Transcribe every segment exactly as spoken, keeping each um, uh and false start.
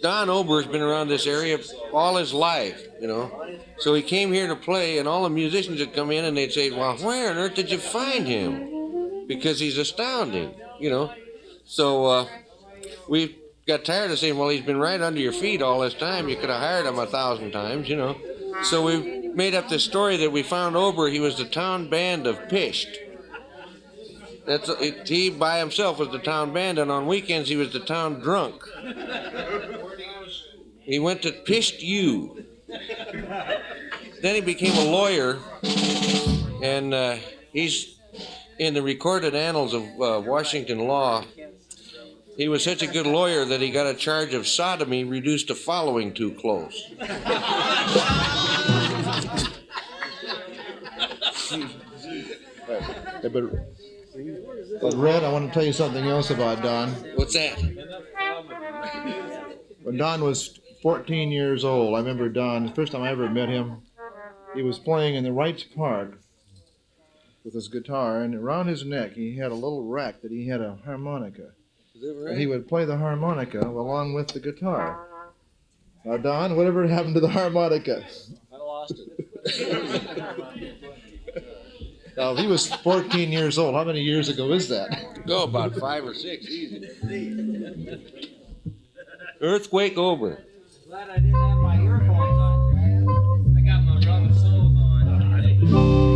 Don Ober's been around this area all his life, you know. So he came here to play, and all the musicians would come in and they'd say, well, where on earth did you find him? Because he's astounding, you know. So uh, we got tired of saying, well, he's been right under your feet all this time. You could have hired him a thousand times, you know. So we made up this story that we found Ober. He was the town band of Pisht. That's it, he by himself was the town band, and on weekends he was the town drunk. He went to Pisht U. Then he became a lawyer, and uh, he's in the recorded annals of uh, Washington law. He was such a good lawyer that he got a charge of sodomy reduced to following too close. Hey, but, but Red, I want to tell you something else about Don. What's that? When Don was fourteen years old, I remember Don, the first time I ever met him, he was playing in the Wrights Park with his guitar, and around his neck he had a little rack that he had a harmonica. Is that right? And he would play the harmonica along with the guitar. Now, Don, whatever happened to the harmonica? I lost it. Now, he was fourteen years old. How many years ago is that? Go about five or six, easy. Earthquake Ober. Glad I didn't have my earphones on. I got my rubber soles on.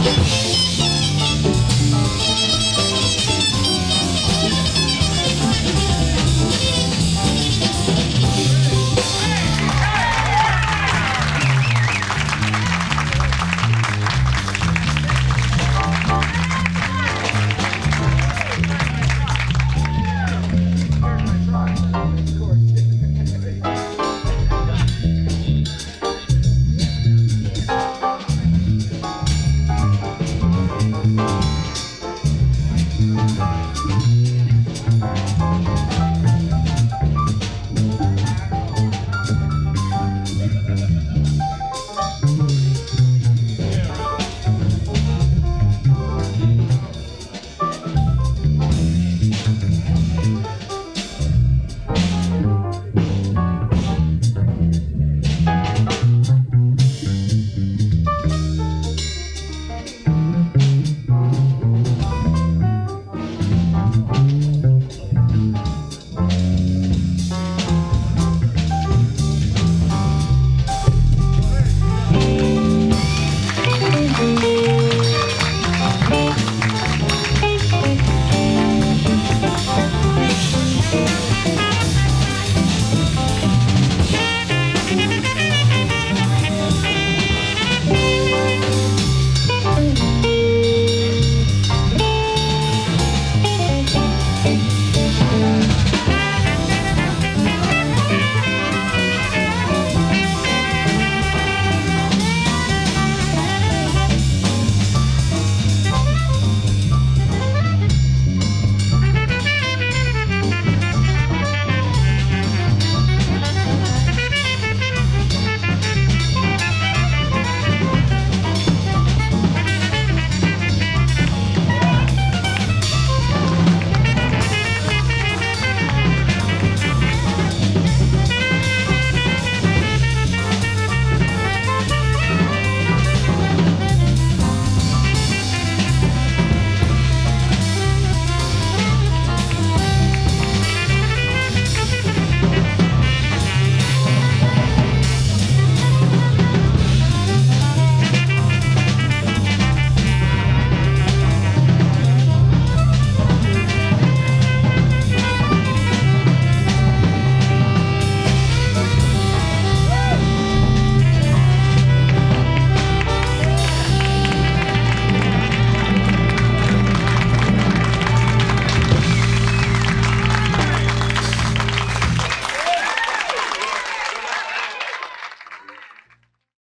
Thank